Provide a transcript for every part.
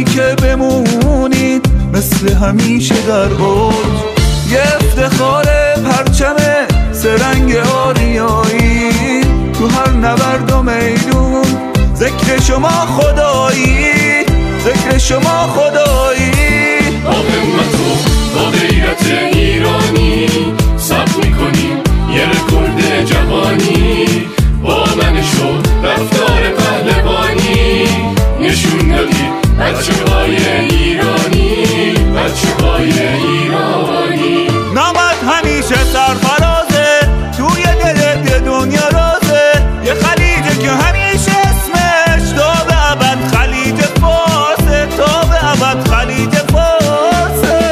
ولی که بمونید مثل همیشه در اوج. یه افتخار پرچم سرنگ آریایی، تو هر نبرد و میدون ذکر شما خدایی، ذکر شما خدایی. با همت و با غیرت ایرانی ثبت میکنیم یه رکورد جهانی. با من شو رفتار پهلوانی نشون دادی بچه های ایرانی، بچه های ایرانی. نامت همیشه سرفرازه، توی دل دنیا رازه. یه خلیجه که همیشه اسمش تا به ابد خلیج فارسه، تا به ابد خلیج فارسه.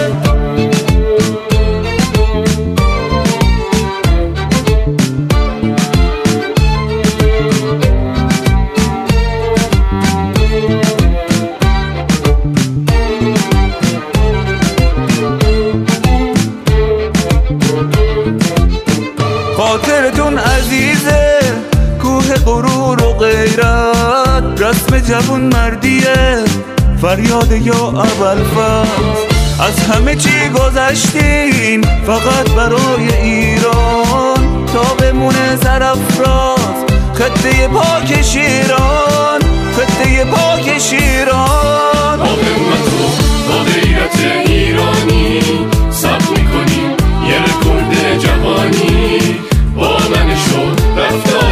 خاطرتون عزیزه، کوه غرور و غیرت، رسم جوون مردیه، فریاد یا ابوالفضل. از همه چی گذشتیم فقط برای ایران، تا بمونه سرافراز خطه پاک شیران، خطه پاک شیران. با همت و با غیرت ایرانی ثبت میکنیم یه رکورد جهانی. با من شو رفتار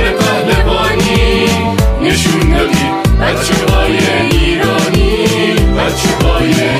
پهلوانی نشون دادی بچه های ایرانی، بچه های